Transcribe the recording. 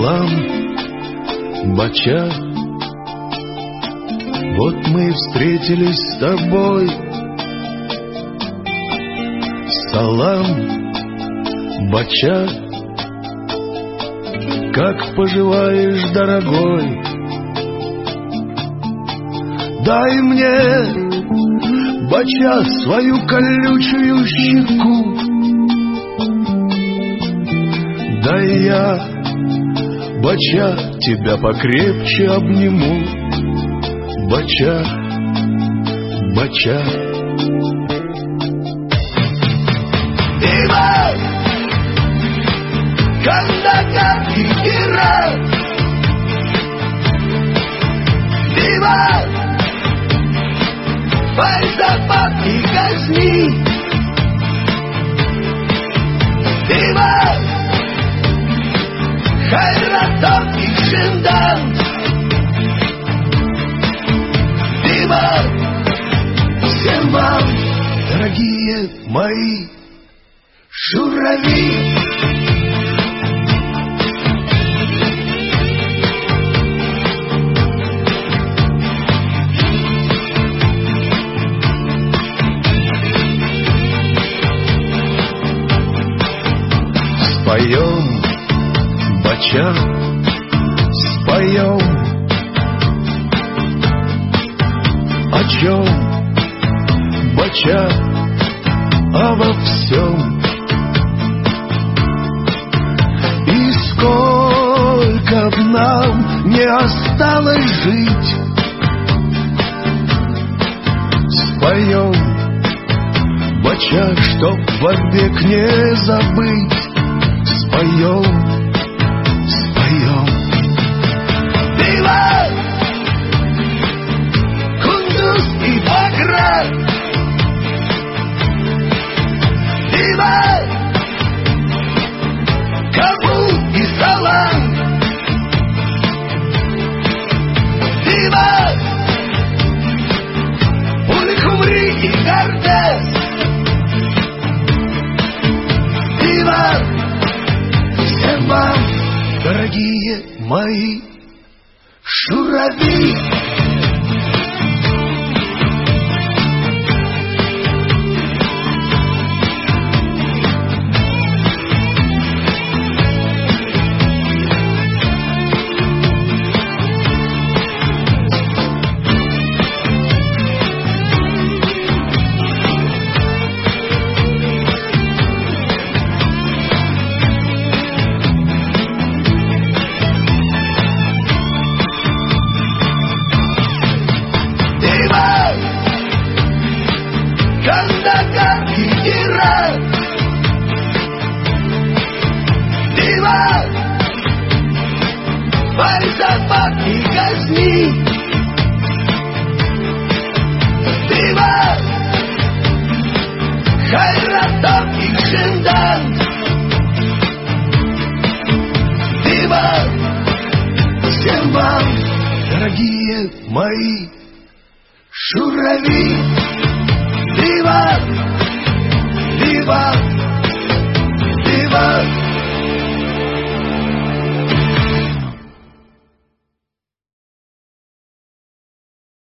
Салам, бача, вот мы и встретились с тобой. Салам, бача, как поживаешь, дорогой? Дай мне, бача, свою колючую щеку. Дай я, бача, тебя покрепче обниму. Бача, бача. Viva Кандака и Ира. Viva Файзабад и Газни. Viva Хайратов и Шиндан. Viva всем вам, дорогие мои журавли. Споем, бача, споем. О чем, бача, обо всем. И сколько б нам не осталось жить, споем, бача, чтоб вовек не забыть. Споем, споем. Viva Кундуз и Баграт. Viva Кабул и Салам. Viva Уль-Хумри и Гардес. Viva всем вам, дорогие мои журавли. Кандака и Ира. Viva Файзабад и Газни. Viva Хайратов и Шиндан. Viva всем вам, дорогие мои журавли. Viva, viva, viva.